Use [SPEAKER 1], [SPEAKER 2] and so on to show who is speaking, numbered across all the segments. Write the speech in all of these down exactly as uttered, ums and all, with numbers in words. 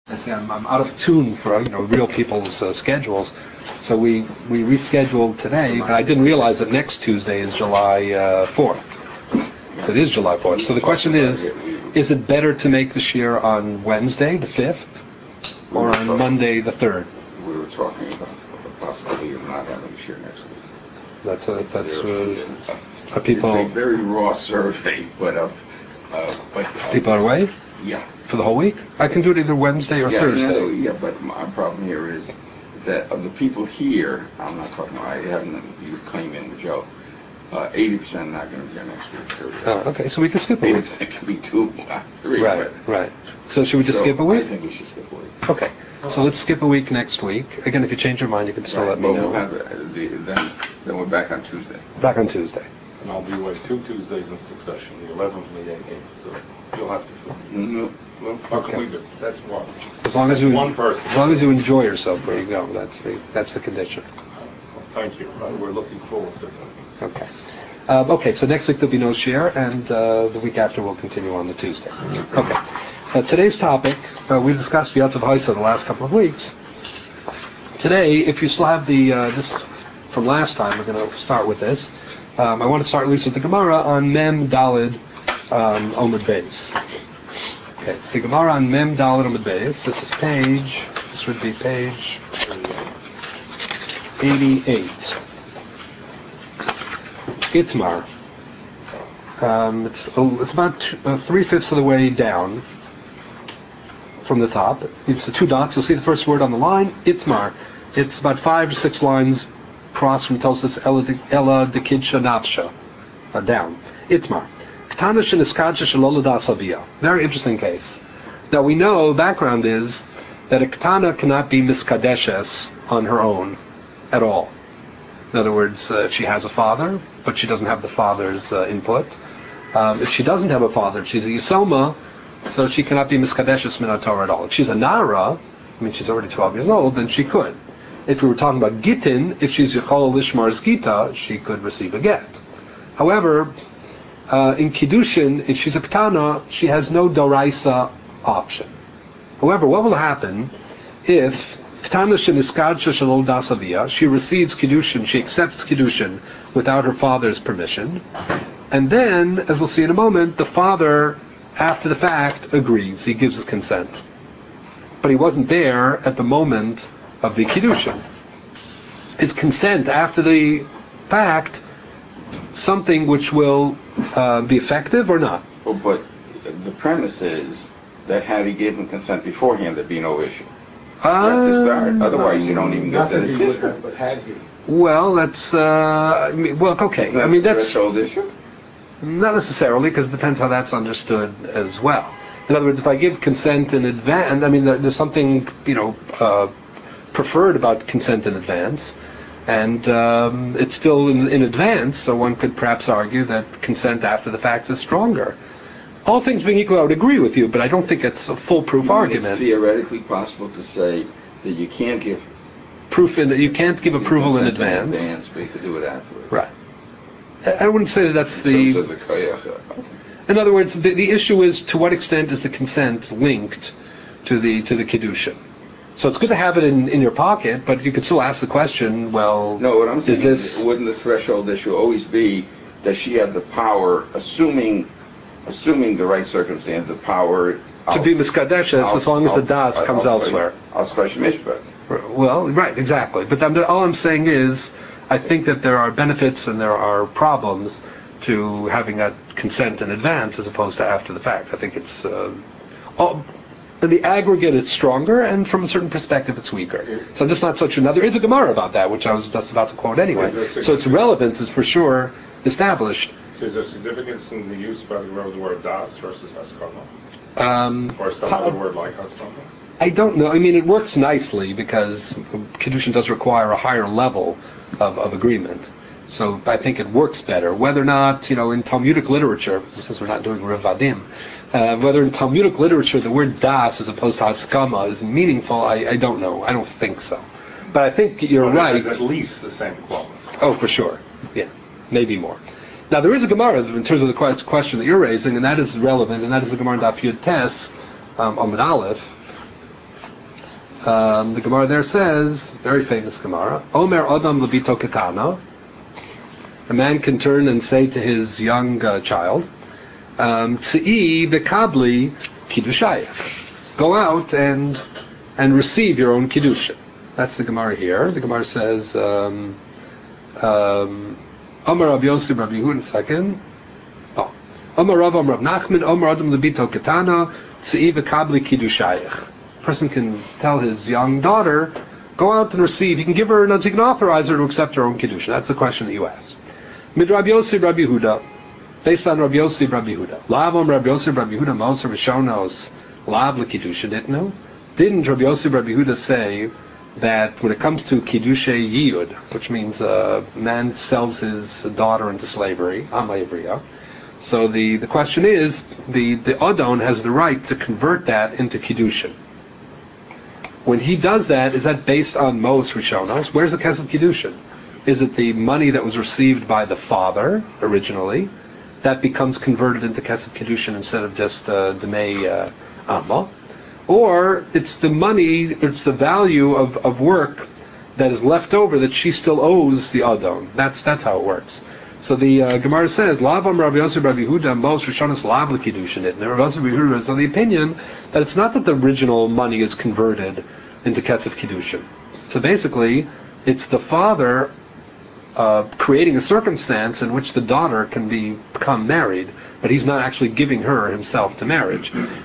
[SPEAKER 1] I say I'm, I'm out of tune for, you know, real people's uh, schedules. So we, we rescheduled today, but I didn't realize that next Tuesday is July uh, fourth. It is July fourth. So the question is, is it better to make the shear on Wednesday, the fifth, or on Monday, the third?
[SPEAKER 2] We were talking about the possibility of not having the shear next week.
[SPEAKER 1] That's a, that's uh, a people.
[SPEAKER 2] It's a very raw survey, but of uh, but uh,
[SPEAKER 1] people are away.
[SPEAKER 2] Yeah.
[SPEAKER 1] For the whole week? I can do it either Wednesday or
[SPEAKER 2] yeah,
[SPEAKER 1] Thursday.
[SPEAKER 2] No, yeah, but my problem here is that of the people here, I'm not talking about, I haven't, you claim in with Joe, uh, eighty percent are not going to be here next week.
[SPEAKER 1] Oh, okay, so we can skip a week.
[SPEAKER 2] eighty percent can be two, three.
[SPEAKER 1] Right,
[SPEAKER 2] but,
[SPEAKER 1] right. So should we just
[SPEAKER 2] so
[SPEAKER 1] skip a week?
[SPEAKER 2] I think we should skip a week.
[SPEAKER 1] Okay, so let's skip a week next week. Again, if you change your mind, you can still
[SPEAKER 2] right,
[SPEAKER 1] let me
[SPEAKER 2] but
[SPEAKER 1] know.
[SPEAKER 2] We'll have, uh, the, then, then we're back on Tuesday.
[SPEAKER 1] Back on Tuesday.
[SPEAKER 3] And I'll be away two Tuesdays in succession, the eleventh and the eighteenth, so you'll have to fill me.
[SPEAKER 2] No, well,
[SPEAKER 3] How
[SPEAKER 2] okay.
[SPEAKER 3] can we do? That's one.
[SPEAKER 1] As long as
[SPEAKER 3] That's
[SPEAKER 1] you
[SPEAKER 3] one person.
[SPEAKER 1] As long as you enjoy yourself where you go, that's the that's the condition.
[SPEAKER 3] Well, thank you. Uh, we're looking forward to that.
[SPEAKER 1] Okay. Um, okay. So next week there'll be no share, and uh, the week after we'll continue on the Tuesday. Okay. Uh, today's topic uh, we've discussed Yatzav Haisa the last couple of weeks. Today, if you still have the uh, this from last time, we're going to start with this. Um, I want to start at least with the Gemara on Mem Dalid um, Omid Beis. Okay, the Gemara on Mem Dalid Omid Beis. This is page. This would be page eighty-eight. Itmar. Um, it's oh, it's about two, uh, three fifths of the way down from the top. It's the two dots. You'll see the first word on the line. Itmar. It's about five or six lines across from Tosas Ella de Kidsha Nafsha, uh, down. Itmar. Ketana sheniskadsha shaloladas avia. Very interesting case. Now we know background is that a ketana cannot be miskadeshes on her own at all. In other words, uh, if she has a father, but she doesn't have the father's uh, input. Um, if she doesn't have a father, if she's a Yisoma, so she cannot be miskadeshes min Torah at all. If she's a Nara, I mean she's already twelve years old, then she could. If we were talking about Gittin, if she's Yechol Lishmar's Gita, she could receive a get. However, uh, in Kiddushin, if she's a Ketana, she has no Doraisa option. However, what will happen if Ketana Sheniskadsha Shalol Dasavia, she receives Kiddushin, she accepts Kiddushin without her father's permission, and then, as we'll see in a moment, the father, after the fact, agrees, he gives his consent. But he wasn't there at the moment of the Kiddushin. Is consent after the fact something which will uh, be effective or not?
[SPEAKER 2] Well, but the premise is that had he given consent beforehand, there'd be no issue.
[SPEAKER 1] Uh,
[SPEAKER 2] you have to start. Otherwise, you don't even get the decision.
[SPEAKER 4] But had he?
[SPEAKER 1] Well, that's... Uh, I mean, well, okay.
[SPEAKER 2] Isn't that
[SPEAKER 1] I mean,
[SPEAKER 2] the
[SPEAKER 1] that's...
[SPEAKER 2] threshold issue?
[SPEAKER 1] Not necessarily, because it depends how that's understood as well. In other words, if I give consent in advance, I mean, there's something, you know, uh, preferred about consent in advance, and um, it's still in, in advance, so one could perhaps argue that consent after the fact is stronger. All things being equal, I would agree with you, but I don't think it's a foolproof
[SPEAKER 2] it's
[SPEAKER 1] argument.
[SPEAKER 2] It's theoretically possible to say that you can't give
[SPEAKER 1] proof in you can't give approval in advance.
[SPEAKER 2] in advance, but you could do it afterwards.
[SPEAKER 1] Right. I wouldn't say that that's
[SPEAKER 2] in
[SPEAKER 1] the...
[SPEAKER 2] Terms of the koyach.
[SPEAKER 1] In other words, the, the issue is to what extent is the consent linked to the to the Kiddushin. So it's good to have it in, in your pocket, but you could still ask the question, well,
[SPEAKER 2] no, what I'm saying
[SPEAKER 1] is this...
[SPEAKER 2] is, wouldn't the threshold issue always be, does she have the power, assuming assuming the right circumstance, the power...
[SPEAKER 1] To be miskadeshes as long as the das comes elsewhere. Well, right, exactly. But I'm, all I'm saying is, I think that there are benefits and there are problems to having that consent in advance as opposed to after the fact. I think it's... Uh, all, in the aggregate, it's stronger, and from a certain perspective, it's weaker. So I'm just not such another... There is a Gemara about that, which I was just about to quote anyway. So its relevance is for sure established.
[SPEAKER 3] Is there significance in the use by the Gemara of the word das versus haskama?
[SPEAKER 1] Um,
[SPEAKER 3] or some other word like haskama?
[SPEAKER 1] I don't know. I mean, it works nicely because Kiddushin does require a higher level of, of agreement. So I think it works better. Whether or not, you know, in Talmudic literature, since we're not doing Revadim, uh, whether in Talmudic literature the word das as opposed to haskama is meaningful, I, I don't know. I don't think so. But I think you're
[SPEAKER 3] well,
[SPEAKER 1] right.
[SPEAKER 3] It has at least the same quality.
[SPEAKER 1] Oh, for sure. Yeah, maybe more. Now, there is a Gemara in terms of the question that you're raising, and that is relevant, and that is the Gemara in Daf Yud Tes, um, Amud Aleph. Um, the Gemara there says, very famous Gemara, Omer Adam Lebito Ketana. A man can turn and say to his young uh, child, Tz'i bekabli kiddushayach. Go out and and receive your own kiddushin. That's the Gemara here. The Gemara says, um, um, Omer Rabbi Yossi Rabbi Yehuda, second. Oh. Omer Rav Omer Rav Nachman, Omer Adam Lebito Ketana, Tz'i bekabli kiddushayach. A person can tell his young daughter, go out and receive. He can give her, he can authorize her to accept her own kiddushin. That's the question that you asked. Mid Rabbi Yossi Rabbi Yehuda, based on Rabbi Yossi Rabbi Yehuda. Lavam Rabbi Yossi Rabbi Yehuda Moser Rishonos Lav LeKiddushin Itnu. Didn't Rabbi Yossi Rabbi Yehuda say that when it comes to Kiddushay Yiyud, which means a man sells his daughter into slavery, Amayabriya. So the, the question is, the, the Adon has the right to convert that into Kiddushin. When he does that, is that based on Mos Rishonos? Where's the Kesef Kiddushin? Is it the money that was received by the father originally that becomes converted into Kesef Kiddushin instead of just uh, Demei uh, Amma? Or it's the money, it's the value of, of work that is left over that she still owes the Adon. That's that's how it works. So the uh, Gemara says, Lavam Rabbi Yosef Rabbi Yehuda Mos Rishonos Lav LeKiddushin It. And Rabbi Yosef Rabbi Yehuda is of the opinion that it's not that the original money is converted into Kesef Kiddushin. So basically, it's the father Uh, creating a circumstance in which the daughter can be, become married, but he's not actually giving her himself to marriage.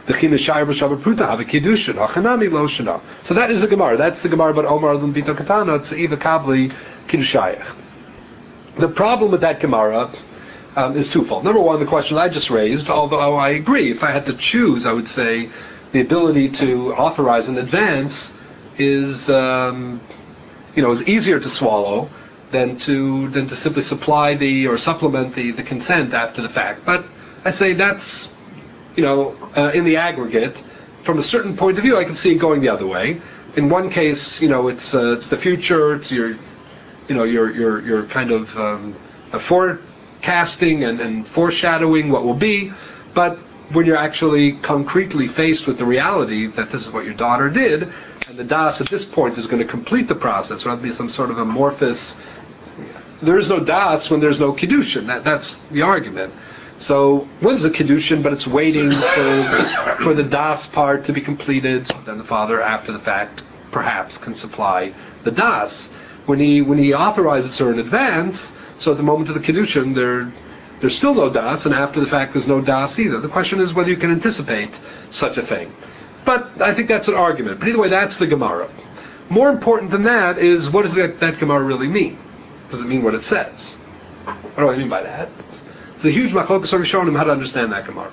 [SPEAKER 1] So that is the Gemara. That's the Gemara about Omar Adon Bito Katana, Tze'iva Kabli Kiddushayach. The problem with that Gemara um, is twofold. Number one, the question I just raised, although I agree, if I had to choose, I would say the ability to authorize in advance is, um, you know, is easier to swallow than to than to simply supply the or supplement the, the consent after the fact. But I say that's, you know, uh, in the aggregate, from a certain point of view, I can see it going the other way. In one case, you know, it's uh, it's the future, it's your, you know, your your your kind of um, a forecasting and, and foreshadowing what will be. But when you're actually concretely faced with the reality that this is what your daughter did, and the das at this point is going to complete the process, rather than be some sort of amorphous. There is no das when there's no kiddushin. That, that's the argument. So when there's a kiddushin, but it's waiting for, for the das part to be completed, so then the father, after the fact, perhaps can supply the das. When he when he authorizes her in advance, so at the moment of the kiddushin, there there's still no das, and after the fact, there's no das either. The question is whether you can anticipate such a thing. But I think that's an argument. But either way, that's the Gemara. More important than that is, what does that, that Gemara really mean? Does it mean what it says? What do I mean by that? It's a huge machlokas of Rishonim how to understand that Gemara.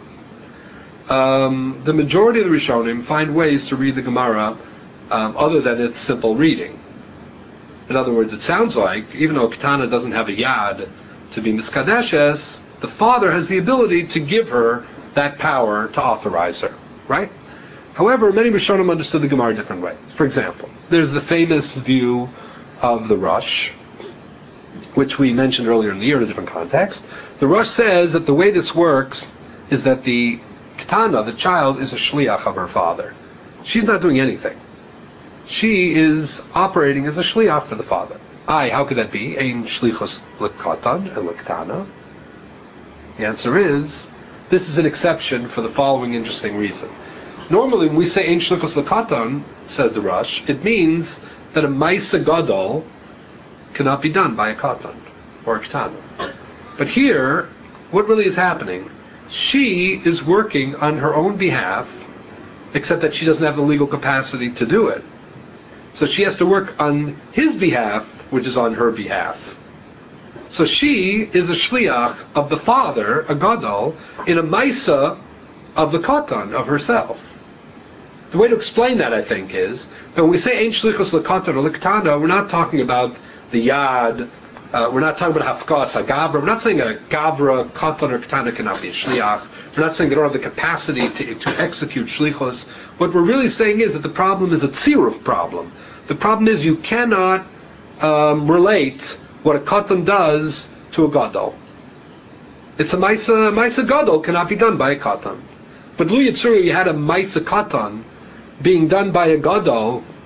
[SPEAKER 1] Um, the majority of the Rishonim find ways to read the Gemara um, other than its simple reading. In other words, it sounds like, even though Ketana doesn't have a yad to be miskadeshes, the father has the ability to give her that power to authorize her. Right? However, many Rishonim understood the Gemara different ways. For example, there's the famous view of the Rosh, which we mentioned earlier in the year in a different context. The Rosh says that the way this works is that the Ketana, the child, is a shliach of her father. She's not doing anything. She is operating as a shliach for the father. Aye, how could that be? Ein shlichus l'katan and l'ktana. The answer is, this is an exception for the following interesting reason. Normally, when we say Ein Shlichus L'Katan, says the Rosh, it means that a Maisa Gadol cannot be done by a Katan or a Ketana. But here, what really is happening? She is working on her own behalf, except that she doesn't have the legal capacity to do it. So she has to work on his behalf, which is on her behalf. So she is a shliach of the father, a gadol, in a maisa of the katan, of herself. The way to explain that, I think, is that when we say ein shlichus lekatan or lektana, we're not talking about the yad. Uh, we're not talking about hafkas hagabra. We're not saying a gabra, katan, or ketana cannot be a shliach. We're not saying they don't have the capacity to, to execute shlichus. What we're really saying is that the problem is a tziruf problem. The problem is you cannot um, relate what a katan does to a gadol. It's a maisa, maisa gadol cannot be done by a katan. But lu yitzuru, you had a maisa katan being done by a gadol,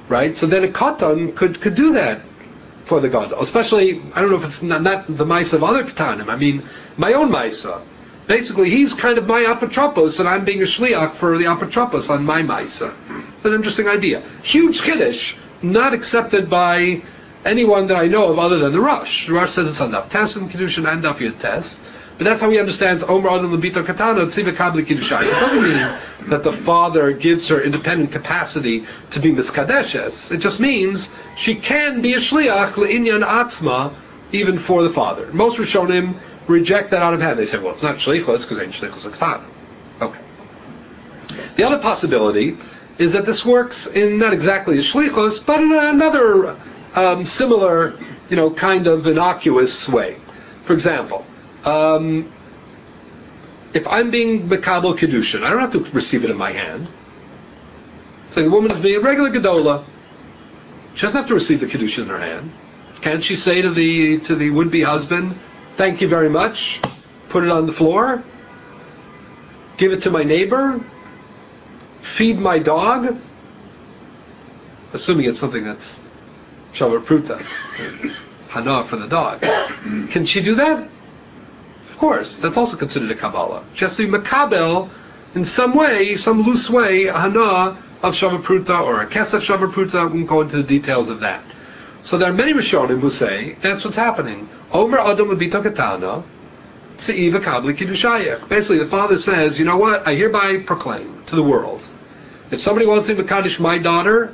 [SPEAKER 1] right? So then a katan could could do that for the gadol. Especially, I don't know if it's not, not the mice of other katanim. I mean, my own maisa. Basically, he's kind of my apotropos, and I'm being a shliach for the apotropos on my maisa. It's an interesting idea. Huge kiddush, not accepted by anyone that I know of other than the Rosh. The Rosh says it's on Daf Tes and Kiddushin and Daf Yud Tes. But that's how he understands Omer Adam Lebito Katana Tziva Kabli Kiddushay. It doesn't mean that the father gives her independent capacity to be miskadeshes. It just means she can be a shliach le'inyan atzma even for the father. Most Rishonim reject that out of hand. They say, well, it's not shlichus because ain't shlichus a katana. Okay. The other possibility is that this works in not exactly a shlichus, but in another um, similar, you know, kind of innocuous way. For example, Um, if I'm being Mekabel Kedushin, I don't have to receive it in my hand. So the woman is being a regular Gedola. She doesn't have to receive the Kedushin in her hand. Can't she say to the to the would-be husband, thank you very much, put it on the floor, give it to my neighbor, feed my dog, assuming it's something that's Shavar Pruta, Hana for the dog. Can she do that? Of course, that's also considered a Kabbalah. She has to be Makabel in some way, some loose way, a Hana of Shavar Pruta or a Kesef Shavar Pruta. We can go into the details of that. So there are many Rishonim who say that's what's happening. Omer Adam Lebito Katana, Tziva Kabli Kiddushayach. Basically, the father says, you know what? I hereby proclaim to the world, if somebody wants to Mekadosh my daughter,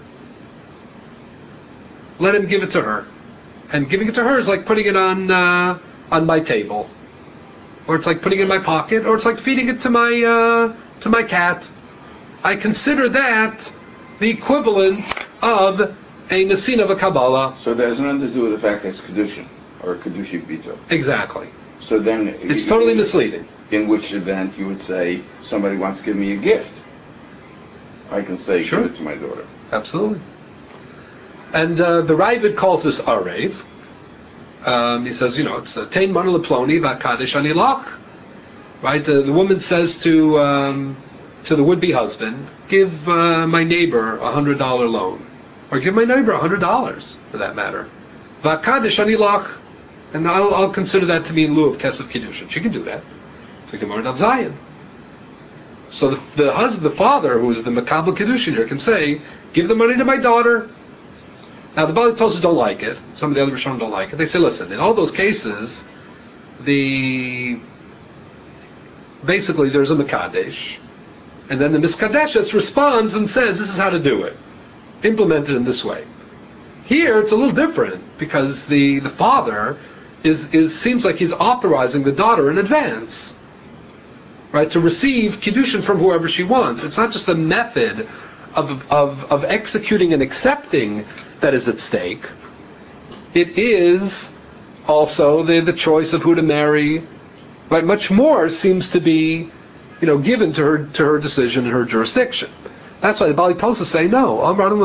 [SPEAKER 1] let him give it to her. And giving it to her is like putting it on uh, on my table. Or it's like putting it in my pocket, or it's like feeding it to my uh, to my cat. I consider that the equivalent of a Nesin of a Kabbalah.
[SPEAKER 2] So that has nothing to do with the fact that it's Kedushin, or Kedushi Bito.
[SPEAKER 1] Exactly.
[SPEAKER 2] So then...
[SPEAKER 1] It's totally misleading.
[SPEAKER 2] In which event you would say, somebody wants to give me a gift. I can say,
[SPEAKER 1] sure.
[SPEAKER 2] Give it to my daughter.
[SPEAKER 1] Absolutely. And uh, the Ravid calls this Arev. Um, he says, you know, it's Tein Mana Leploni Vakadesh Anilach. Right? The, the woman says to um, to the would-be husband, give uh, my neighbor a hundred dollar loan, or give my neighbor a hundred dollars, for that matter. Vakadesh Anilach, and I'll, I'll consider that to be in lieu of Kesef Kiddushin. She can do that. It's like Gemara Daf Zayin. So the, the husband, the father, who is the Makabel Kiddushin here, can say, give the money to my daughter. Now, the Bali Tosas don't like it. Some of the other Rishonim don't like it. They say, listen, in all those cases, the basically there's a Mekadesh, and then the Miskadeshes responds and says, this is how to do it. Implement it in this way. Here, it's a little different, because the, the father is, is seems like he's authorizing the daughter in advance, right, to receive Kiddushin from whoever she wants. It's not just the method Of, of, of executing and accepting that is at stake. It is also the, the choice of who to marry. Right? Much more seems to be, you know, given to her to her decision and her jurisdiction. That's why the Bali Tosas say no.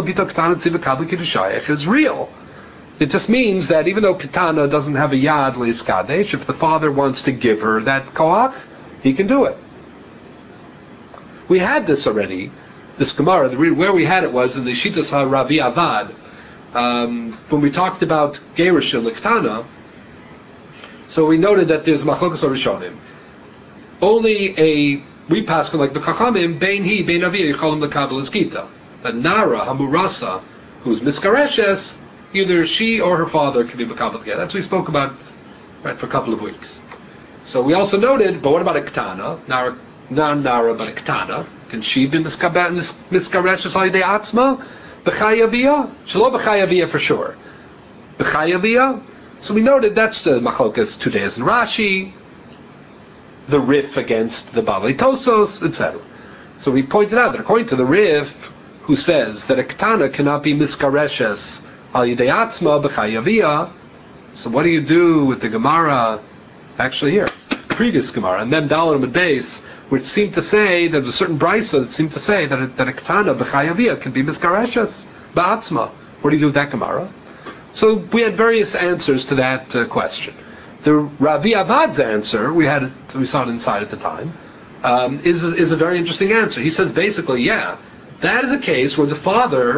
[SPEAKER 1] It's real. It just means that even though Katana doesn't have a yad leiskadesh, if the father wants to give her that koach, he can do it. We had this already. This Gemara, the, where we had it was in the Shitas HaRavi Avad, um, when we talked about Gerush and Liktana. So we noted that there's Machlokas Rishonim. Only a, we pass like the Chachamim, Bein Hi, Bein Avi, Yicholim Lekabel Eskita. But Nara, Hamurasa, who's Miskareshes, either she or her father can be Mekabel together. That's what we spoke about, right, for a couple of weeks. So we also noted, but what about a Ktana? Nara, not Nara, but a Ktana. Can she be miskareshes al yedei atzma? B'chayaviyah? Shelo b'chayaviyah for sure. B'chayaviyah? So we noted that's the machlokas Tudeias and Rashi, the Rif against the Bali Tosos, et cetera. So we pointed out that according to the Rif, who says that a Ketana cannot be miskareshes al yedei atzma b'chayaviyah, so what do you do with the Gemara, actually here, previous Gemara, and then Dalar and Beis, which seemed to say that a certain brisa that seemed to say that a, that a Ketana b'chayaviyah can be miskareshes ba'atzma. What do you do with that Gemara? So we had various answers to that uh, question. The Ravi Avad's answer, we had it, we saw it inside at the time, um, is is a very interesting answer. He says basically, yeah, that is a case where the father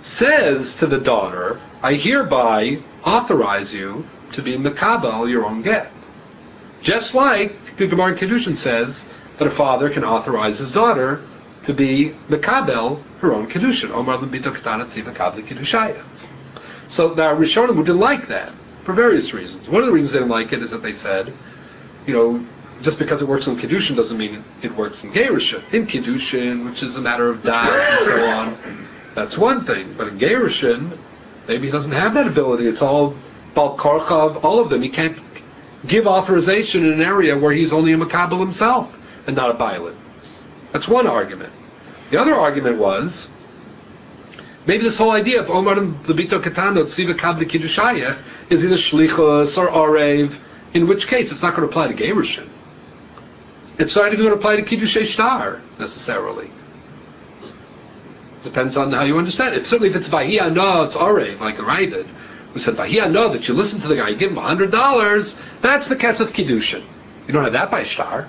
[SPEAKER 1] says to the daughter, I hereby authorize you to be Mekabel your own get. Just like the Gemara in Kiddushin says that a father can authorize his daughter to be Mekabel her own Kiddushin. Omar L'bito Ketana Tzi Mekabel Kiddushaya. So the Rishonim didn't like that for various reasons. One of the reasons they didn't like it is that they said, you know, just because it works in Kiddushin doesn't mean it works in Gerushin. In Kiddushin, which is a matter of das and so on, that's one thing. But in Gerushin, maybe he doesn't have that ability. It's all Bal Korchav, all of them. He can't give authorization in an area where he's only a Makabel himself and not a Bailit. That's one argument. The other argument was, maybe this whole idea of Omar L'bito Ketano Tziva Kabli Kiddushaya is either Shlichus or Arev, in which case it's not going to apply to Gerushin. It's not even going to apply to Kiddushei Shtar, necessarily. Depends on how you understand it. Certainly if it's Vahi Ano, it's Arev, like Rai did, who said, Vahi Ano, that you listen to the guy, you give him one hundred dollars, that's the Kesef Kiddushin. You don't have that by Shtar.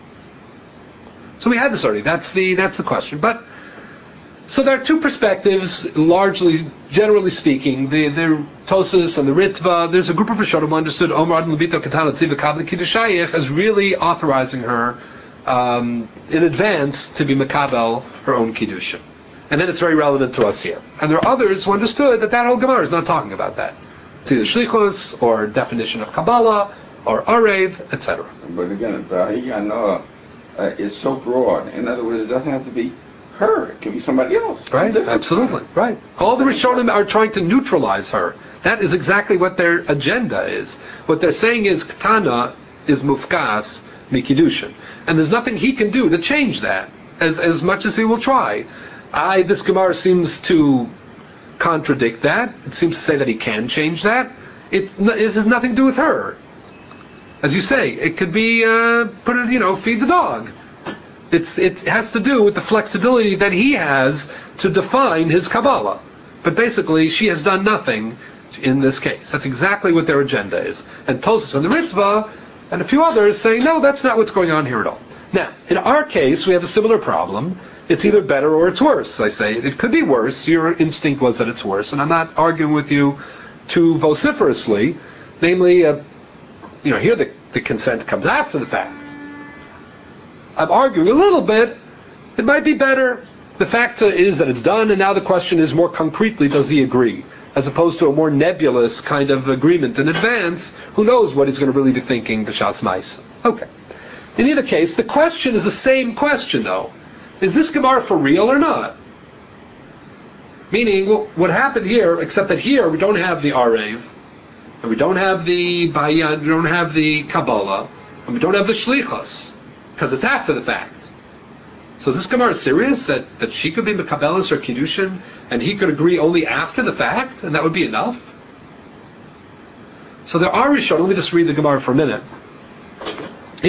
[SPEAKER 1] So we had this already. That's the that's the question. But so there are two perspectives, largely, generally speaking. The the Tosas and the Ritva. There's a group of Rishonim who understood Omar L'bito Ketana Tziva Kabli Kiddushayich as really authorizing her um, in advance to be Makabel her own Kiddushin. And then it's very relevant to us here. And there are others who understood that that whole Gemara is not talking about that. It's either Shlichus or definition of Kabbalah or Arev, et cetera.
[SPEAKER 2] But again, Vahi Ano uh, is so broad. In other words, it doesn't have to be her. It can be somebody else.
[SPEAKER 1] Right, absolutely. Right. All the Rishonim are trying to neutralize her. That is exactly what their agenda is. What they're saying is Ketana is Mufkas Mikidushin. And there's nothing he can do to change that, as, as much as he will try. I, this Gemara seems to contradict that. It seems to say that he can change that. It, it has nothing to do with her. As you say, it could be, uh, put it, you know, feed the dog. It's, it has to do with the flexibility that he has to define his Kabbalah. But basically, she has done nothing in this case. That's exactly what their agenda is. And Tosas and the Ritva and a few others say, no, that's not what's going on here at all. Now, in our case, we have a similar problem. It's either better or it's worse. I say it could be worse. Your instinct was that it's worse, and I'm not arguing with you too vociferously. Namely, uh, you know, here the, the consent comes after the fact. I'm arguing a little bit. It might be better. The fact is that it's done, and now the question is more concretely, does he agree? As opposed to a more nebulous kind of agreement in advance. Who knows what he's going to really be thinking, b'shas ma'isa. Okay. In either case, the question is the same question, though. Is this Gemara for real or not? Meaning, well, what happened here, except that here we don't have the Arev, and we don't have the Bayan, we don't have the Kabbalah, and we don't have the Shlichus, because it's after the fact. So is this Gemara serious, that, that she could be Mekabelis or Kiddushin, and he could agree only after the fact, and that would be enough? So there are Rishonim, let me just read the Gemara for a minute. So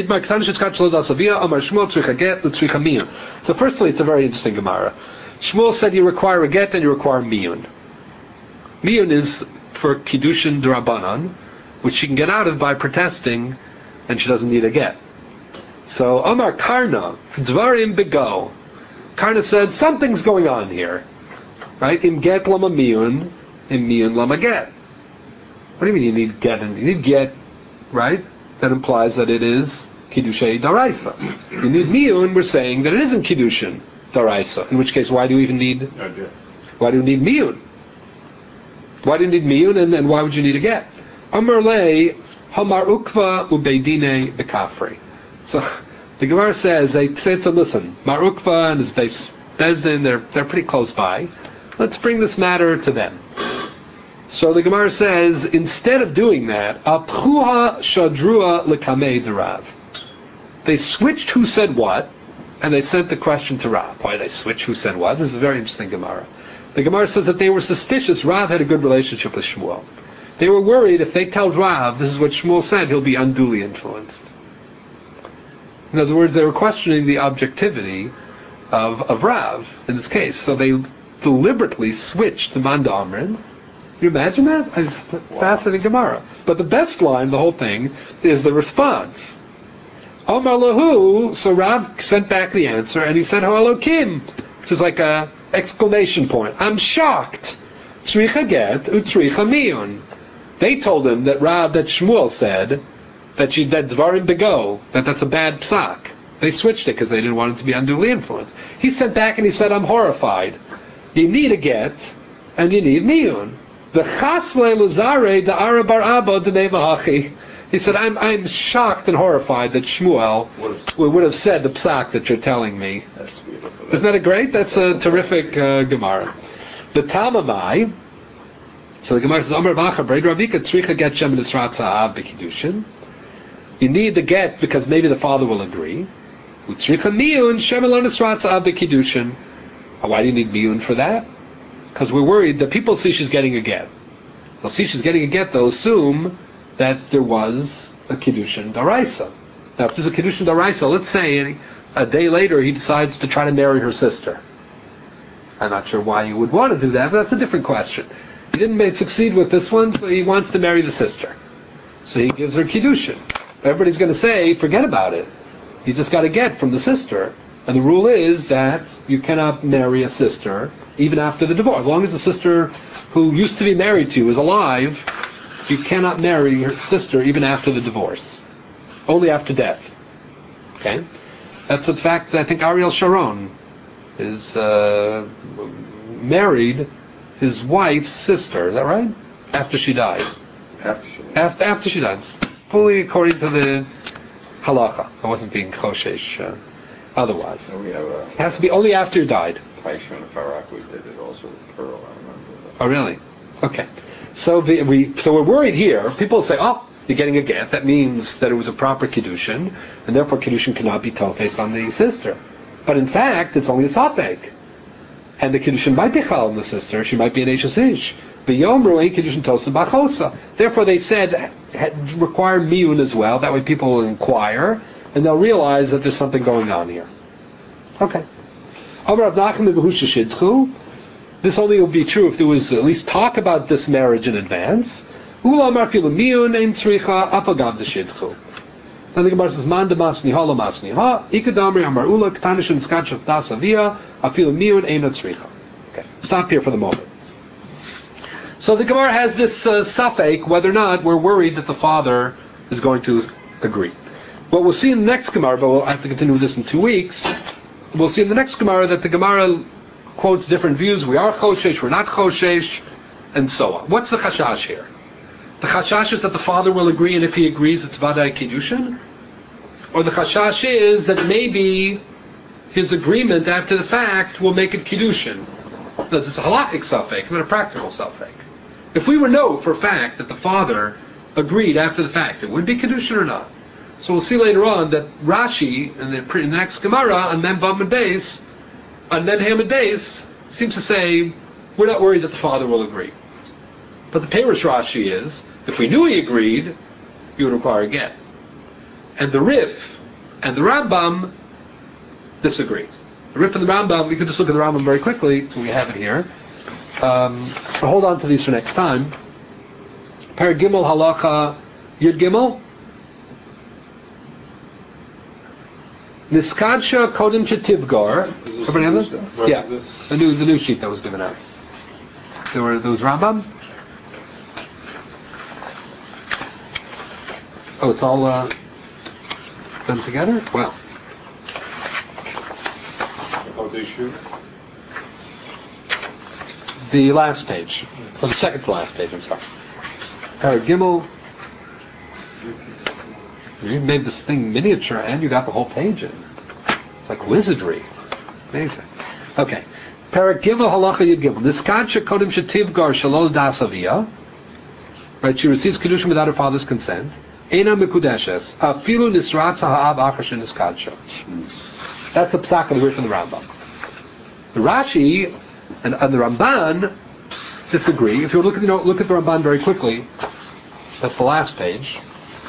[SPEAKER 1] firstly, it's a very interesting Gemara. Shmuel said you require a get and you require miyun. Miyun is for Kiddushin D'Rabbanan, which she can get out of by protesting, and she doesn't need a get. So Amar Karna, Dvarim Bego. Karna said, something's going on here. Right? Im get lama miyun, im miyun lama get. What do you mean you need get? And you need get, right? That implies that it is Kiddushei Daraisa. You need miyun, we're saying that it isn't Kiddushin Daraisa. In which case, why do you even need, why do you need miyun? Why do you need miyun, and, and why would you need a get? Amar lei, hamar ukva ubeidine bekafri. So, the Gemara says, they said, so listen, Mar Ukva and his base Bezdin, they're, they're pretty close by. Let's bring this matter to them. So the Gemara says, instead of doing that, Apchuha Shadrua Lekamei Derav. They switched who said what, and they sent the question to Rav. Why did they switch who said what? This is a very interesting Gemara. The Gemara says that they were suspicious. Rav had a good relationship with Shmuel. They were worried if they tell Rav this is what Shmuel said, he'll be unduly influenced. In other words, they were questioning the objectivity of, of Rav in this case. So they deliberately switched the Manda Amrin. Can you imagine that? It's a fascinating Gemara. But the best line, the whole thing, is the response. Omar Lahu, so Rav sent back the answer, and he said, Ho Elokim, which is like a Exclamation point. I'm shocked. Tzricha get utzricha miyun. They told him that Rab, that Shmuel said that she, that Dvarim bego, that that's a bad psak. They switched it because they didn't want it to be unduly influenced. He sent back and he said, I'm horrified. You need a get, and you need miyun. The chasle luzare the arabar abba the nevahachi. He said, I'm I'm shocked and horrified that Shmuel would have said the psak that you're telling me.
[SPEAKER 2] That's beautiful.
[SPEAKER 1] Isn't that a great? That's a terrific uh, Gemara. The Tamamai. So the Gemara says, Amar Bacha Braid Ravika Tzricha get Shem Nisratza Av B'Kiddushin. You need the get because maybe the father will agree. Utzricha Miyun Shem Elo Nisratza Av B'Kiddushin. Why do you need Miyun for that? Because we're worried that people see she's getting a get. They'll see she's getting a get. They'll assume that there was a Kiddushin Daraisa. Now, if there's a Kiddushin Daraisa, let's say a day later he decides to try to marry her sister. I'm not sure why you would want to do that, but that's a different question. He didn't make, succeed with this one, so he wants to marry the sister. So he gives her Kiddushin. Everybody's going to say, forget about it. You just got to get from the sister. And the rule is that you cannot marry a sister even after the divorce. As long as the sister who used to be married to you is alive, you cannot marry your sister even after the divorce. Only after death. Okay? That's a fact that I think Ariel Sharon is uh, married his wife's sister. Is that right? After she died.
[SPEAKER 2] After she died.
[SPEAKER 1] After, after she died. Fully according to the halacha. I wasn't being koshesh uh, otherwise.
[SPEAKER 2] So we have a...
[SPEAKER 1] It has to be only after you died.
[SPEAKER 2] Taishan and Farak, we did it also with Pearl, I remember that.
[SPEAKER 1] Oh, really? Okay. So the, we so we're worried here. People say, oh, you're getting a get. That means that it was a proper Kiddushin, and therefore Kiddushin cannot be tofes on the sister. But in fact, it's only a safek. And the Kiddushin might be chal on the sister. She might be an Eishes Ish. V'yomru ein Kiddushin tosa b'chosa. Therefore they said, require miyun as well. That way people will inquire, and they'll realize that there's something going on here. Okay. Amar Rav Nachman b'Husha shidchu. This only will be true if there was at least talk about this marriage in advance. Ula amar filu miyun ein tzricha apagav d'shidchu. Then the Gemara says, Man demasni ha lamasni ha, ikadamri amar ula k'tanishin skachot das avia, afilu miyun ein tzricha. Okay, stop here for the moment. So the Gemara has this uh, suffix, whether or not we're worried that the father is going to agree. What we'll see in the next Gemara, but we'll have to continue with this in two weeks, we'll see in the next Gemara that the Gemara quotes different views. We are choshesh, we're not choshesh, and so on. What's the chashash here? The chashash is that the father will agree, and if he agrees, it's vadai kiddushin? Or the chashash is that maybe his agreement after the fact will make it kiddushin. That's a halachic suffix, not a practical suffix. If we would know for a fact that the father agreed after the fact, it would be kiddushin or not. So we'll see later on that Rashi, in the, in the next Gemara, on Mem Bam and Beis, on Mem Ham and Beis, seems to say, we're not worried that the father will agree. But the Perush Rashi is, if we knew he agreed, you would require a get. And the Rif and the Rambam disagree. The Rif and the Rambam, we could just look at the Rambam very quickly, so we have it here. Um, so hold on to these for next time. Perek Gimel Halacha Yud Gimel. Niskadsha Kodim Shetivgar. Everybody have this?
[SPEAKER 3] Right,
[SPEAKER 1] Yeah,
[SPEAKER 3] this-
[SPEAKER 1] the new the new sheet that was given out. There were there was Rambam. Oh, it's all uh, done together? Wow.
[SPEAKER 3] How they shoot?
[SPEAKER 1] The last page. Or the second to last page, I'm sorry. Perek Gimel. You made this thing miniature and you got the whole page in. It's like wizardry. Amazing. Okay. Perek Gimel Halacha Yud Gimel. Niskadsha Kodim Shetivgar Shalol Das Aviyah. Right, she receives Kiddushin without her father's consent. Eina Mekudeshes. Afilu Nisratza Ha'av Achash Niskadsha. That's the psak of the Rif and the Rambam. The Rashi and, and the Ramban disagree. If you look at, you know, look at the Ramban very quickly, that's the last page.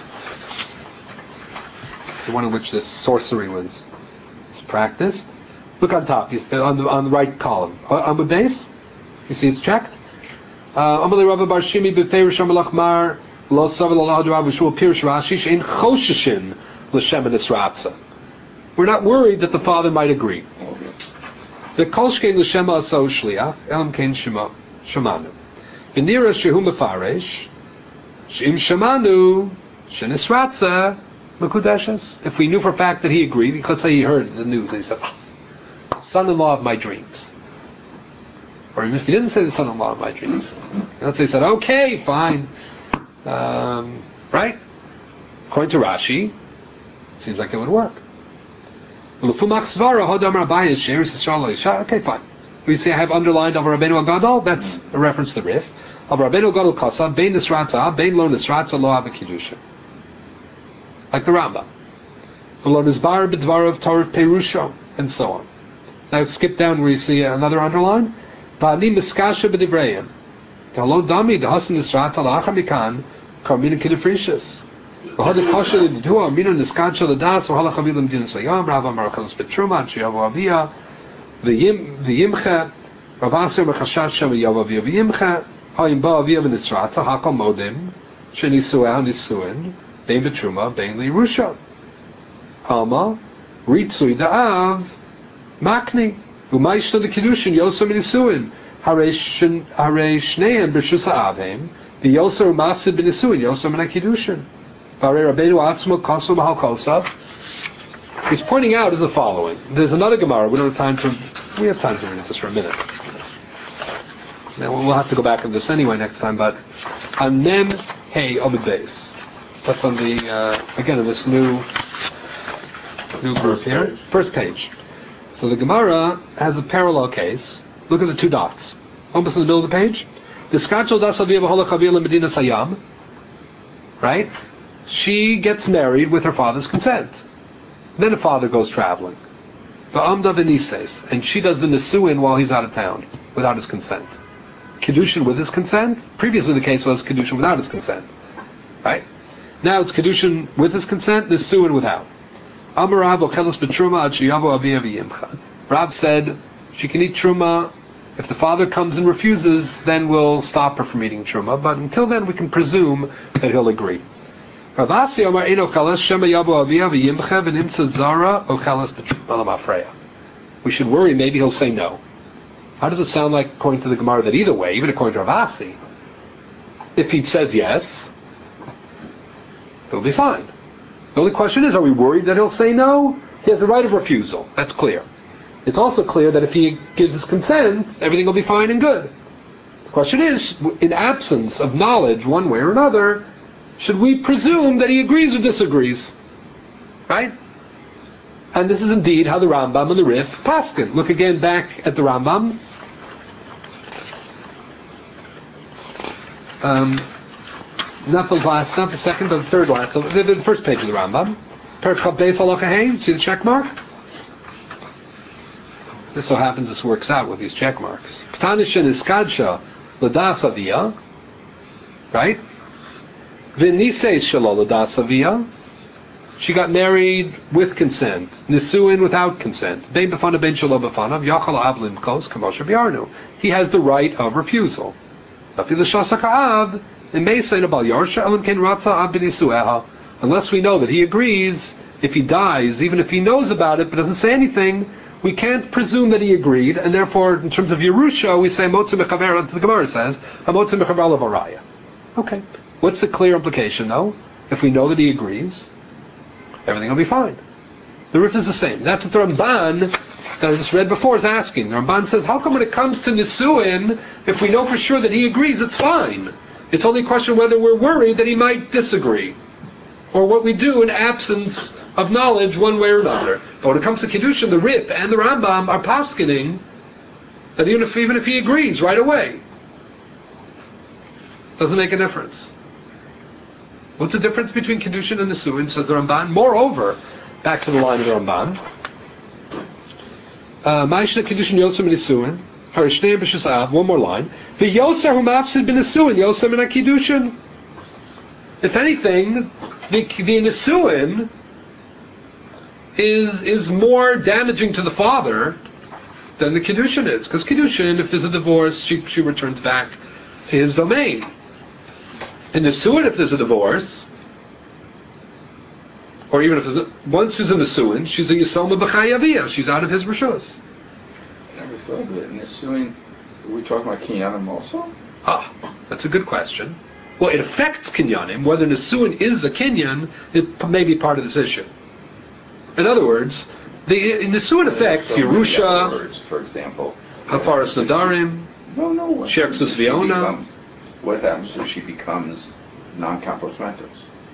[SPEAKER 1] The one in which this sorcery was, was practiced. Look on top, you see, on the on the right column. Uh, on the base, you see it's checked. Amalei Rabba Bar Shimi b'Feirush Amalach Mar Lo Savel Al Rav Shul Pirush Rashi Shein Choshishin L'Shem Nisratza. We're not worried that the father might agree. The kolshkein l'shema aso shliach elam kein shema shemanu. V'nira shehu mefaresh sheim shemanu shenisratza mekudeshes. If we knew for a fact that he agreed, let's say he heard the news, and he said, "Son-in-law of my dreams," or even if he didn't say the son-in-law of my dreams, let's say he said, "Okay, fine," um, right? According to Rashi, seems like it would work. Okay, fine. We see I have underlined of Rabbeinu Gadol. That's a reference to the Rif. Of Rabbeinu Gadol Kasa, Bein Nisratza, Bein Lo Nisratza, Lo Ava Kiddushin. Like the Rambam. Lo Nizbar B'dvarav Torah Perusho, and so on. Now skip down where you see another underline. Ba'ani Miskasha B'divrayim. Lo Dami D'Hasan Nisratza, La'achar Mikan, Karmina Kiddufrishis. V'hada Kasha L'Dua, Mina Niskacha L'Das, V'hala Chavilim Din Sayam, Rav Amar Chalos Betruma, Chiyavu Aviyah, V'yimcha, Rav Aser Mechashash Shem Yavu Aviyah V'yimcha, Ha'im Ba Aviyah V'nisratza, Hakal Modim, Shenisuah Nisuin, Bein Betruma, Bein L'Yerusha. Alma, Ritzui Da'av, Makni, U'mayshta L'Kiddushin, Yosem Nisuin, Harei Shneim B'Shus Ha'avim, V'Yosem U'masid B'Nisuin, Yosem N'Kiddushin. He's pointing out is the following. There's another Gemara. We don't have time to. We have time to read it just for a minute. Now we'll have to go back to this anyway next time. But on Mem Hey Obed Beis. That's on the uh, again in this new new group here. First page. So the Gemara has a parallel case. Look at the two dots. Almost in the middle of the page. Right? She gets married with her father's consent. Then the father goes traveling. And she does the Nisuin while he's out of town, without his consent. Kedushin with his consent. Previously the case was Kedushin without his consent. Right? Now it's Kedushin with his consent, Nisuin without. Rav said she can eat Truma. If the father comes and refuses, then we'll stop her from eating Truma. But until then we can presume that he'll agree. We should worry, maybe he'll say no. How does it sound like, according to the Gemara, that either way, even according to Ravasi, if he says yes, it'll be fine. The only question is, are we worried that he'll say no? He has the right of refusal. That's clear. It's also clear that if he gives his consent, everything will be fine and good. The question is, in absence of knowledge one way or another, should we presume that he agrees or disagrees? Right? And this is indeed how the Rambam and the Rif paskin. Look again back at the Rambam. Um, not the last, not the second, but the third line. The, the, the first page of the Rambam. Perek Chav Beis Halacha Hey. See the check mark? This so happens this works out with these check marks. Ptanisha Niskadsha Ladas Aviyah. Right? V'nisei shelo l'das aviyah. She got married with consent. Nisuin without consent. Bein b'fanav bein shelo b'fanav. Yachal av limkos kamosha b'yarnu. He has the right of refusal. Unless we know that he agrees, if he dies, even if he knows about it but doesn't say anything, we can't presume that he agreed, and therefore, in terms of Yerusha, we say Motzu mechaver. The Gemara says Motzu mechaver levaraya. Okay. What's the clear implication, though? If we know that he agrees, everything will be fine. The Rif is the same. That's what the Ramban that I just read before is asking. The Ramban says, how come when it comes to Nisuin, if we know for sure that he agrees, it's fine? It's only a question whether we're worried that he might disagree, or what we do in absence of knowledge one way or another. But when it comes to Kiddushin, the Rif and the Rambam are paskining that even if, even if he agrees right away, doesn't make a difference. What's the difference between Kiddushin and Nisuin, says the Ramban? Moreover, back to the line of the Ramban, Ma'ishna Kiddushin Yosem Nisuin, Harishneim B'Shus Av, one more line, V'Yoser Hu Mafsid B'Nisuin, Yosem Min HaKiddushin. If anything, the, the Nisuin is, is more damaging to the father than the Kiddushin is. Because Kiddushin, if there's a divorce, she, she returns back to his domain. In Nisuin, if there's a divorce, or even if there's a, once she's in Nisuin, she's a Yisoma B'Chai Aviyah, she's out of his Rishus.
[SPEAKER 2] Never So the Nisuin, are we talking about Kinyanim also?
[SPEAKER 1] Ah, that's a good question. Well, it affects Kinyanim. Whether Nisuin is a Kinyan, it may be part of this issue. In other words, the Nisuin affects
[SPEAKER 2] So many other
[SPEAKER 1] Yerusha,
[SPEAKER 2] words, for example.
[SPEAKER 1] Hafaras Nadarim,
[SPEAKER 2] No, no. what happens
[SPEAKER 1] Sherksus
[SPEAKER 2] if she
[SPEAKER 1] Viona.
[SPEAKER 2] become- What happens if she becomes non-compos mentis?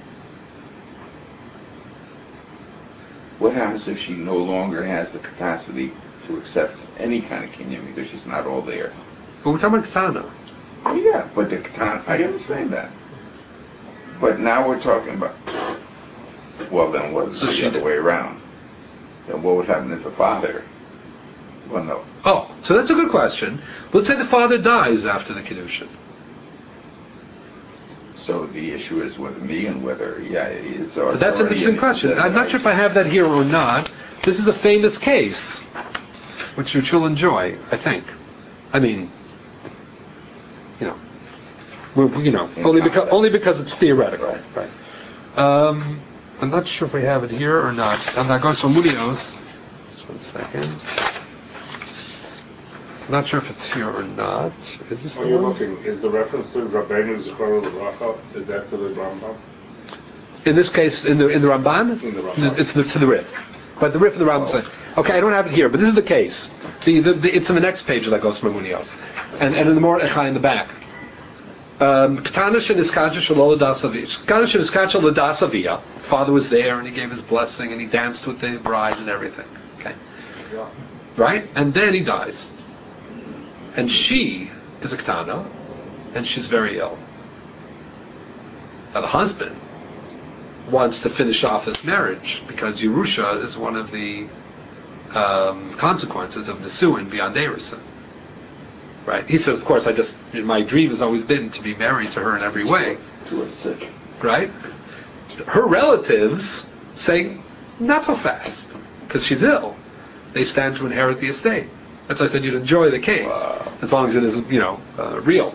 [SPEAKER 2] What happens if she no longer has the capacity to accept any kind of kinyan because she's not all there?
[SPEAKER 1] but we're talking about Ksana.
[SPEAKER 2] Oh, yeah, but the katan, I understand that. But now we're talking about, well, then what is
[SPEAKER 1] So
[SPEAKER 2] the
[SPEAKER 1] she
[SPEAKER 2] other
[SPEAKER 1] did-
[SPEAKER 2] way around? Then what would happen if the father, well, no.
[SPEAKER 1] Oh, so that's a good question. Let's say the father dies after the Kiddushin.
[SPEAKER 2] So the issue is whether me and whether, yeah, it's already...
[SPEAKER 1] But that's an interesting question. I'm not sure if I have that here or not. This is a famous case, which you'll enjoy, I think. I mean, you know, we're, you know,
[SPEAKER 2] In
[SPEAKER 1] only because
[SPEAKER 2] context.
[SPEAKER 1] only because it's theoretical.
[SPEAKER 2] Right.
[SPEAKER 1] Right. Um, I'm not sure if we have it here or not. And that goes from Munios. Just one second. I'm not sure if it's here or not. Is this
[SPEAKER 3] Are
[SPEAKER 1] the
[SPEAKER 3] you
[SPEAKER 1] one?
[SPEAKER 3] looking, is the reference to Rabbeinu Zichrono Livracha, is that to the Rambam?
[SPEAKER 1] In this case, in the in the Ramban,
[SPEAKER 3] In the Ramban.
[SPEAKER 1] it's the, to the Rif. But the Rif of the Ramban says, okay, I don't have it here, but this is the case. The, the, the it's in the next page that goes from Munios, and and in the more Echai in the back. Ketana sheniskacha shelo l'dasavi. Ketana sheniskacha l'dasaviya. Father was there, and he gave his blessing, and he danced with the bride and everything. Okay,
[SPEAKER 3] Yeah.
[SPEAKER 1] right? And then he dies, and she is a Ketana, and she's very ill. Now the husband wants to finish off his marriage because Yerusha is one of the um, consequences of Nisuin beyond Erusin. Right? He says, of course, I just my dream has always been to be married to her in every way.
[SPEAKER 2] To a sick.
[SPEAKER 1] Right? Her relatives say, not so fast, because she's ill. They stand to inherit the estate. That's why I said you'd enjoy the case,
[SPEAKER 2] Wow.
[SPEAKER 1] as long as it is, you know, uh, real.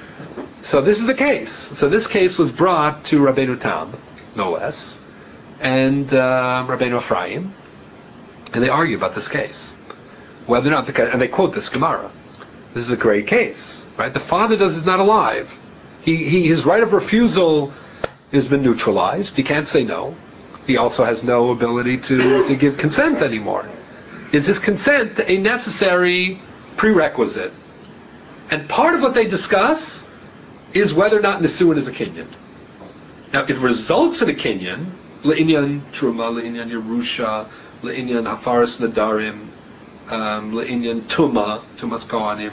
[SPEAKER 1] So this is the case. So this case was brought to Rabbeinu Tam, no less, and uh, Rabbeinu Ephraim, and they argue about this case, whether or not the and they quote this Gemara. This is a great case, right? The father does is not alive. He, he his right of refusal has been neutralized. He can't say no. He also has no ability to, to give consent anymore. Is his consent a necessary prerequisite? And part of what they discuss is whether or not Nisuin is a Kinyan. Now, it results in a Kinyan, Le'inyan Truma, Le'inyan Yerusha, Le'inyan Hafaras Nadarim, um, Le'inyan Tuma, Tumas Kohanim,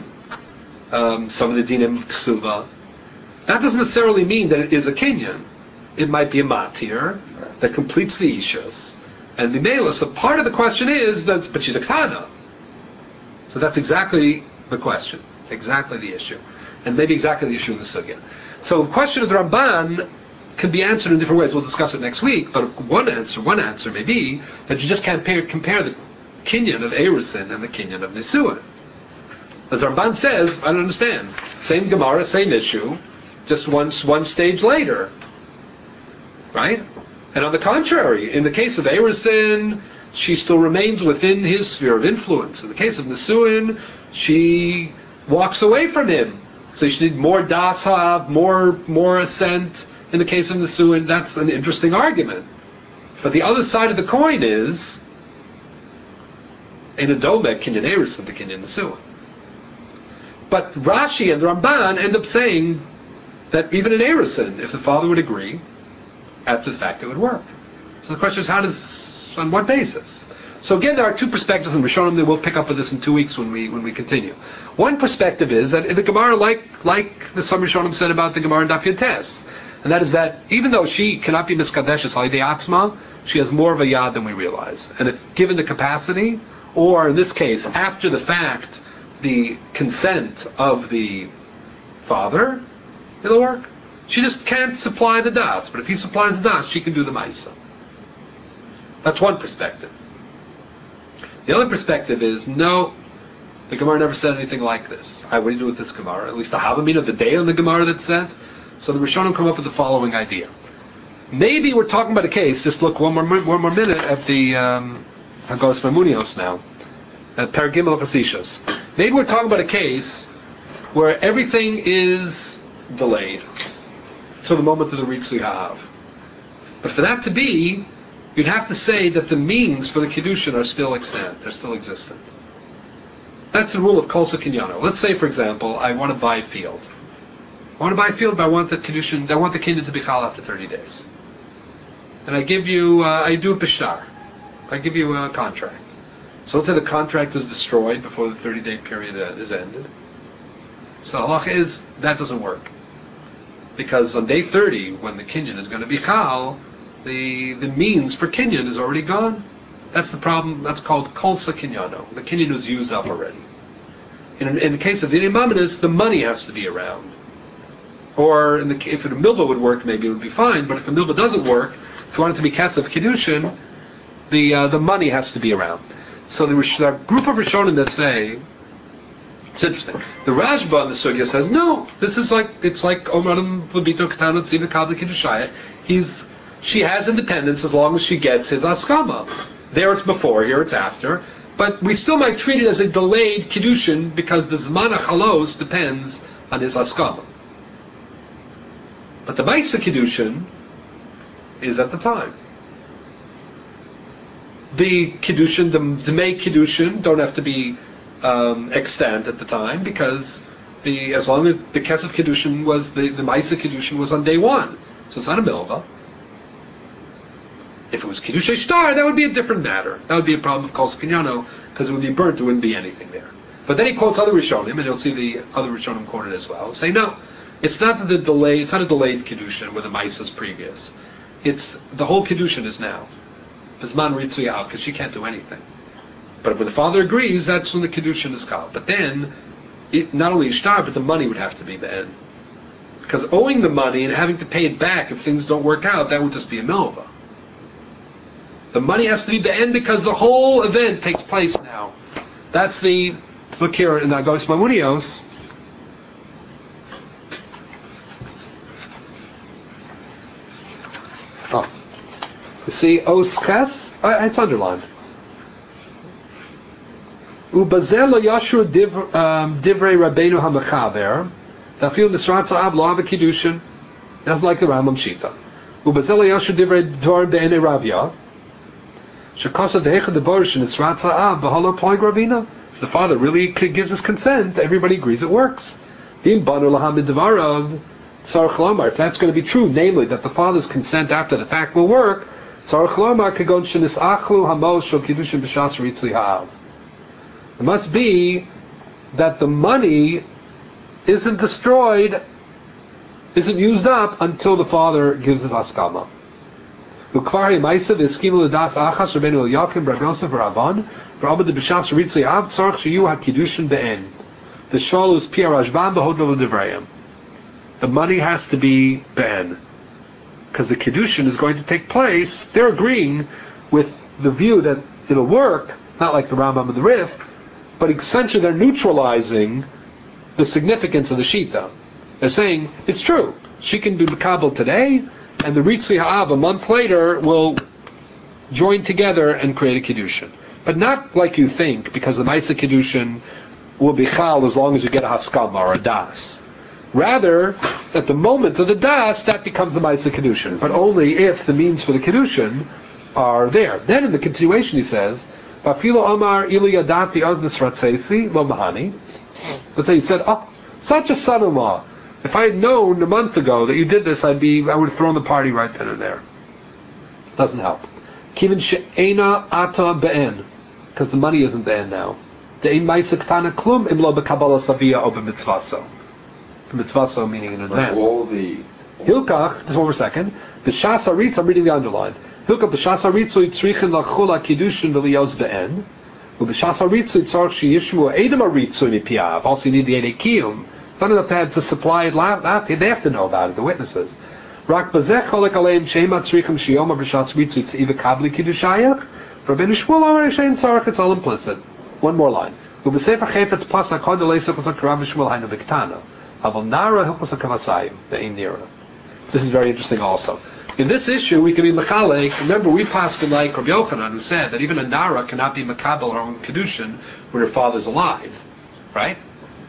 [SPEAKER 1] um, some of the Dinim of Ksuva. That doesn't necessarily mean that it is a Kinyan. It might be a Matir that completes the Ishus. And the Mela, so part of the question is, that, but she's a Kana. So that's exactly the question, exactly the issue. And maybe exactly the issue in the Sugya. So the question of the Ramban can be answered in different ways. We'll discuss it next week. But one answer, one answer may be that you just can't compare, compare the Kinyan of Erusin and the Kinyan of Nisuin. As Ramban says, I don't understand. Same Gemara, same issue, just one, one stage later. Right? And on the contrary, in the case of Erusin, she still remains within his sphere of influence. In the case of Nisuin, she walks away from him. So she need more das hav, more more assent. In the case of Nisuin, that's an interesting argument. But the other side of the coin is in a domek kinyan Erusin to kinyan Nisuin. But Rashi and Ramban end up saying that even in Erusin, if the father would agree, after the fact it would work. So the question is, how does, on what basis? So again, there are two perspectives in Rishonim that we'll pick up with this in two weeks when we when we continue. One perspective is that in the Gemara, like like the some Rishonim said about the Gemara in Daf Yotes, and that is that even though she cannot be miskadeshes halidei atzma, she has more of a yad than we realize. And if given the capacity, or in this case, after the fact, the consent of the father, it'll work. She just can't supply the das, but if he supplies the das, she can do the maisa. That's one perspective. The other perspective is, no, the Gemara never said anything like this. I what do you do with this Gemara? At least the Havamina of the day on the Gemara that says. So the Rishonim come up with the following idea. Maybe we're talking about a case, just look one more one more minute at the um, Hagos Mamunios now, at Perigim al Chasishos. Maybe we're talking about a case where everything is delayed till the moment of the Ritzui Ha'av. But for that to be, you'd have to say that the means for the Kiddushin are still extant, they're still existent. That's the rule of Kol Sekinyano. Let's say, for example, I want to buy a field. I want to buy a field, but I want the Kiddushin, I want the Kinyan to be Chal after thirty days. And I give you, uh, I do a Bishtar. I give you a contract. So let's say the contract is destroyed before the thirty-day period is ended. So halacha is, that doesn't work. Because on day thirty, when the Kinyan is going to be Chal, the, the means for Kinyan is already gone. That's the problem. That's called Kol Sekinyano. The Kinyan was used up already. In, in the case of the Mamonis, the money has to be around. Or in the, if a milva would work, maybe it would be fine. But if a milva doesn't work, if you want it to be Kesef Kiddushin, the uh, the money has to be around. So there was a group of Rishonim that say, it's interesting. The Rashba in the Sugya says, no, this is like, it's like Omarim Labito Katano Tziva Kabli Kiddushaya. He's, she has independence as long as she gets his Askama. There it's before, here it's after. But we still might treat it as a delayed Kiddushin because the Zman HaChalos depends on his Askama. But the Maisa Kiddushin is at the time. The Kiddushin, the Dmei Kiddushin don't have to be um, extant at the time because the as long as the Kesef Kiddushin was, the, the Maisa Kiddushin was on day one. So it's not a Milva. If it was Kiddush Shtar, that would be a different matter. That would be a problem of Kol Sekinyano because it would be burnt, there wouldn't be anything there. But then he quotes other Rishonim, and you'll see the other Rishonim quoted as well, say no, it's not the delay, it's not a delayed Kiddushin where the Maisa is previous. It's, the whole Kiddushin is now. Bizman Ritzui out, because she can't do anything. But when the father agrees, that's when the Kiddushin is called. But then, it, not only Ishtar, but the money would have to be the end. Because owing the money and having to pay it back if things don't work out, that would just be a milva. The money has to be the end because the whole event takes place now. That's the, look here in the Agos Mamunios. Oh. You see, Osches, uh, it's underlined. Ubazel lo yashur divrei Rabbeinu HaMechaber, tafil Nisrat Sa'ab lo have a Kiddushin. That's like the Rambam Shita. Ubazel lo yashur divrei Dvar Be'enei Ravya, shekasa de'echa de'borish Nisrat Sa'ab b'holo ploig Ravina. The father really gives his consent, everybody agrees it works. V'im banu lahamid devarav tzarech lomar. If that's going to be true, namely that the father's consent after the fact will work, it must be that the money isn't destroyed, isn't used up until the father gives his askama. The money has to be ben. Because the Kiddushin is going to take place, they're agreeing with the view that it'll work, not like the Rambam and the Rif, but essentially they're neutralizing the significance of the Shita. They're saying, it's true, she can be Makabel today, and the Ritzui Ha'av a month later will join together and create a Kiddushin. But not like you think, because the Maisa Kiddushin will be Chal as long as you get a Haskama or a Das. Rather, at the moment of the Das, that becomes the Maisa Kiddushin, but only if the means for the Kiddushin are there. Then in the continuation he says, Vafilo Omar Ili Yadati Agnes Ratzesi Lo Mahani. Let's say he said, oh, such a son-in-law. If I had known a month ago that you did this, I'd be, I would have thrown the party right then and there. Doesn't help. Kivin She'ena Ata Be'en. Because the money isn't there now. De'in Maisa Ktana Klum Im Lo Be'Kabbalah Saviyah O Be'Mitzvaso. Mitzvaso meaning in advance.
[SPEAKER 2] Like all the
[SPEAKER 1] Hilkach, just one more second. The Shas Haritz, I'm reading the underline. Hilkach the Shas Haritz yitzrichen lachula kiddushin v'liyos be'en. With the Shas Haritz yitzarch sheyishmu edem haritz mipiav. Also, you need the edei kiyum. Not enough to have to supply it. They have to know about it. The witnesses. Rak bazech cholek aleim sheim atzrichim sheyom b'Shas Haritz yitziv kabli kiddushayach. Rabbeinu Shmuel Amar shein tzarch. It's all implicit. One more line. With the Sefer Chayfetz Pas Hakod Leisach L'Sak Rav Shmuel Hainu B'Ktana. This is very interesting also. In this issue, we can be Mechalek. Remember, we passed like Rabbi Yochanan, who said that even a Nara cannot be Makabel her own Kiddushin when her father's alive. right?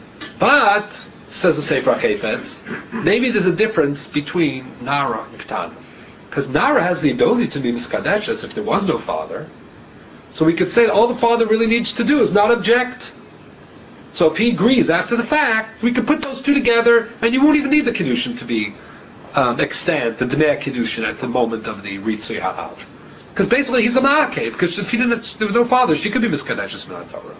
[SPEAKER 1] But, says the Sefer HaChefetz, maybe there's a difference between Nara and Ketana. Because Nara has the ability to be Miskadeshes if there was no father. So we could say all the father really needs to do is not object. So if he agrees after the fact, we could put those two together, and you won't even need the Kedushin to be um, extant, the Demei Kedushin at the moment of the Ritzui Ha'av. Because basically he's a Ma'akeh, because if he didn't, there was no father, she could be Miskadeshes Min HaTorah.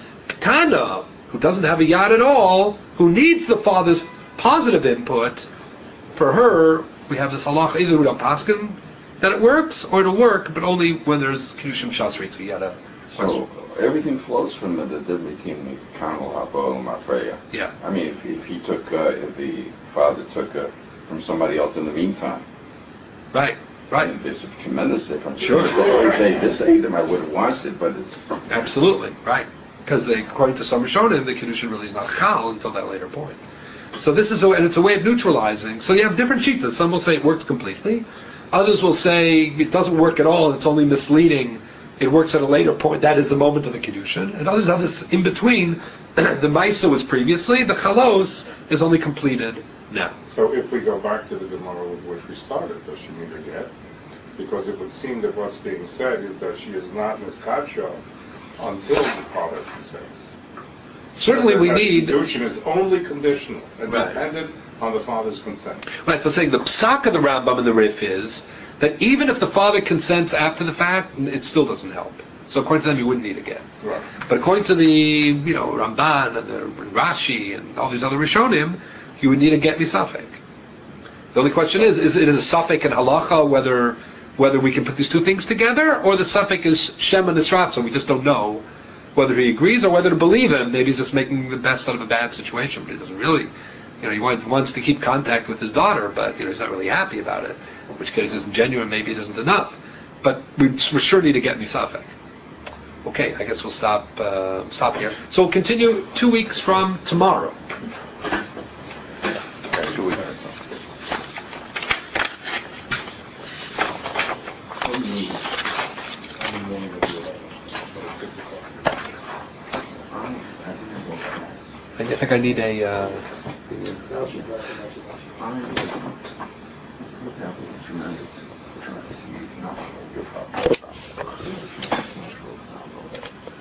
[SPEAKER 1] Ketana, who doesn't have a yad at all, who needs the father's positive input, for her, we have this halacha, either we don't paskin that it works, or it'll work, but only when there's Kedushim Shas Ritzui. We had a question.
[SPEAKER 2] So everything flows from the the between Kanal Habo and Mafreya.
[SPEAKER 1] Yeah.
[SPEAKER 2] I mean, if, if he took, uh, if the father took uh, from somebody else in the meantime.
[SPEAKER 1] Right, right.
[SPEAKER 2] I mean, there's a tremendous difference.
[SPEAKER 1] Sure.
[SPEAKER 2] They, this them I would have wanted, but it's...
[SPEAKER 1] Absolutely, right. Because they, according to some Rishonim, the Kedushin really is not chal until that later point. So this is a, and it's a way of neutralizing. So you have different shitas. Some will say it works completely. Others will say it doesn't work at all. It's only misleading. It works at a later point. That is the moment of the Kedushin. And others have this in between. The Maisa was previously. The Chalos is only completed now.
[SPEAKER 3] So if we go back to the Gemara with which we started, does she need a get? Because it would seem that what's being said is that she is not Miskadsha until the father consents.
[SPEAKER 1] Certainly we
[SPEAKER 3] that
[SPEAKER 1] need...
[SPEAKER 3] Kedushin is only conditional and
[SPEAKER 1] Right.
[SPEAKER 3] dependent on the father's consent.
[SPEAKER 1] Right, so saying the psak of the Rambam and the Rif is that even if the father consents after the fact, it still doesn't help. So according to them, you wouldn't need a get.
[SPEAKER 3] Right.
[SPEAKER 1] But according to the, you know, Ramban and the and Rashi and all these other Rishonim, you would need a get misafek. The only question is, is it is a safek and halacha whether whether we can put these two things together, or the safek is Shem and Nisrat, so we just don't know whether he agrees or whether to believe him. Maybe he's just making the best out of a bad situation, but he doesn't really, you know, he want, wants to keep contact with his daughter, but, you know, he's not really happy about it, in which case isn't genuine, maybe it isn't enough. But we, we sure need to get misafek. Okay, I guess we'll stop uh, stop here. So we'll continue two weeks from tomorrow.
[SPEAKER 2] Two weeks.
[SPEAKER 1] I think I need a... Uh,
[SPEAKER 2] Tremendous.